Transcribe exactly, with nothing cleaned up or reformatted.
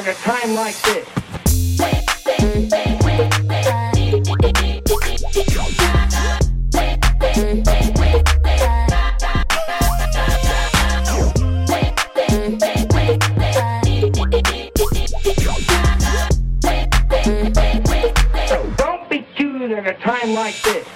at a time like this. Don't be choosing at a time like this.